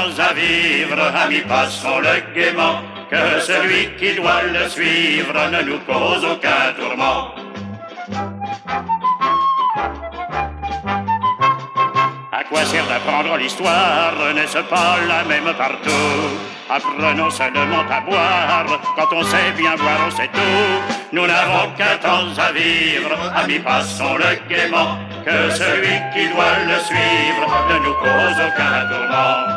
14 à vivre, amis, passons-le gaiement, que celui qui doit le suivre ne nous cause aucun tourment. À quoi sert d'apprendre l'histoire, n'est-ce pas la même partout? Apprenons seulement à boire, quand on sait bien boire on sait tout. Nous n'avons qu'un temps à vivre, amis, passons-le gaiement, que celui qui doit le suivre ne nous cause aucun tourment.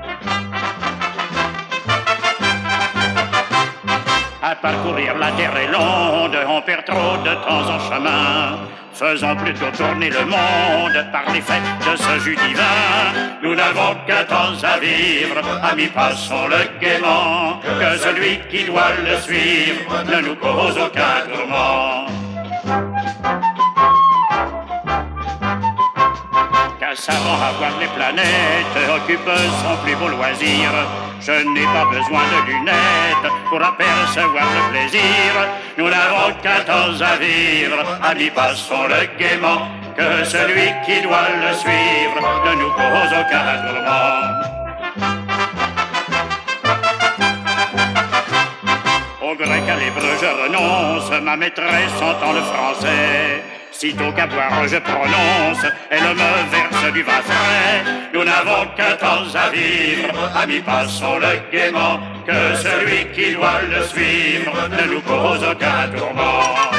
À parcourir la terre est longue, on perd trop de temps en chemin. Faisons plutôt tourner le monde par l'effet de ce jus divin. Nous n'avons qu'un temps à vivre, amis, passons-le gaiement, que celui qui doit le suivre ne nous cause aucun tourment. Qu'un savant à voir les planètes occupe son plus beau loisir. Je n'ai pas besoin de lunettes pour apercevoir le plaisir. Nous n'avons qu'un temps à vivre, amis, passons-le gaiement, que celui qui doit le suivre ne nous cause aucun tourment. Au grec à l'hébreu je renonce, ma maîtresse entend le français. Sitôt qu'à boire je prononce, elle me verse du vin frais. Nous n'avons qu'un temps à vivre, amis, passons-le gaiement, que celui qui doit le suivre ne nous cause aucun tourment.